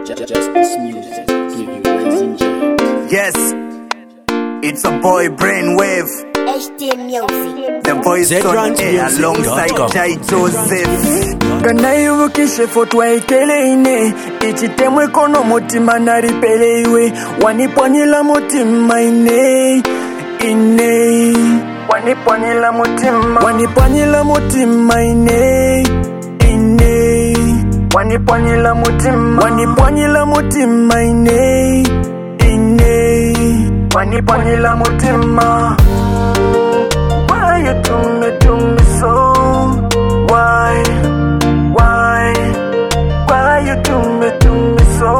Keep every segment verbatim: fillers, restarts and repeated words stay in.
Justice Music, give you Rising Giant. Yes, it's a boy Brainwave. H D Music. The voice on air alongside Jai Joseph. Kana yuvukishe fotwa ikeleine ichitemwe kono mutima naripelewe waniponyela mutima ine ine waniponyela mutima waniponyela mutima ine ine waniponyela mutima waniponyela mutima ine ine waniponyela mutima. Why you do me do me so? Why? Why? Why you do me do me so?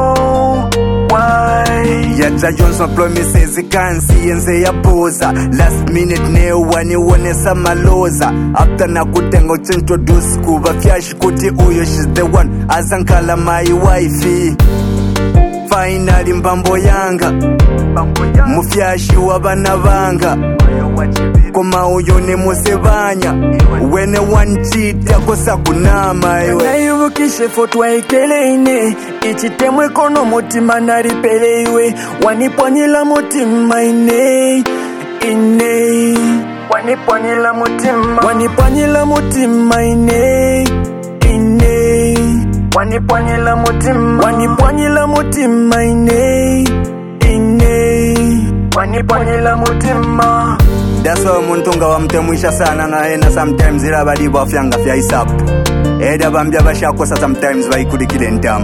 Why? Yaja Johnson promises he can't see and say aposa. Last minute neo wani wonesa maloza. After na kutengo introduce kuba fyashi kuti uyo she's the one. Azankala my wifey. Finally mbambo yanga mufyashi wabana banga koma uyo ne musebanya wene wanchita kosa kunama ewe nayuvukishe fotwa ikeleine ichitemwe kono mutima naripelewe waniponyela mutima ine ine waniponyela mutima waniponyela mutima ine ine waniponyela mutima waniponyela mutima ine ine waniponyela mutima. That's why umuntu nga wamtemwisha sana ngaena sometimes ila bali bafyanga fya isapu eda bambya bashakosa sometimes bayikulikile ntamu.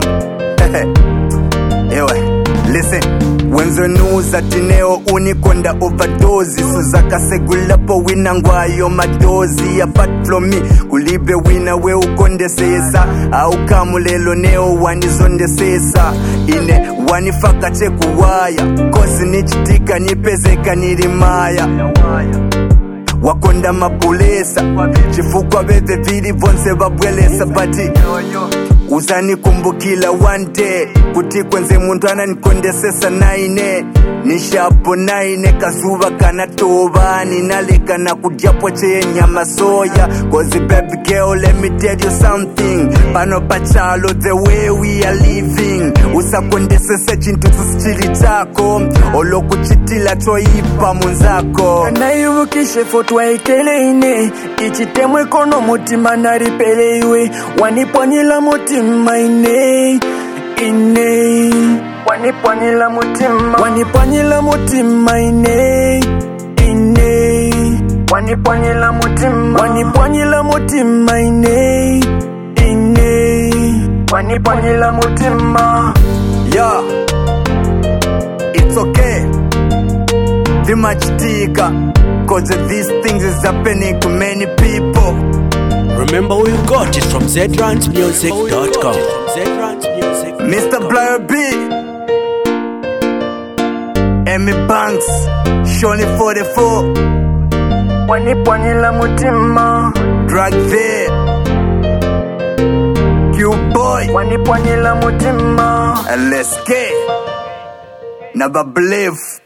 Ewe listen, wenzo nuza tineo unikonda overdose suzaka segulapo wina ngwayo madozi apart from me kulibe wina we ukondesesa au kamulelo neo wanizondesesa ine wanifaka chekuwaya kosi nichitika nipezeka nilimaya wakonda mapulesa chifukwa bebe vili vonse babwelesa bati uzani kumbukila one day kuti kwenze muntu ananikondesesa naine nishapo naine kazuva kana toba ninaleka na kudyapo cheye nyama soya cause baby girl let me tell you something pano pachalo the way we are living usakondesesa chintu tusichili chako olokuchitila toipa munzako. Kana yuvukishe fotwa ikeleine ichitemwe kono mutima naripelewe waniponyela mutima ine ine waniponyela mutima waniponyela mutima ine ine waniponyela mutima waniponyela mutima ine ine waniponyela mutima. Yeah, it's okay vimachitika cause these things is happening to many people. Remember who you got it from Z Rant Music dot com. Mister Blair B, Emmy Banks, Shoni forty-four, waniponyela mutima Drag V, Q-Boy, waniponyela mutima L S K, Never Believe.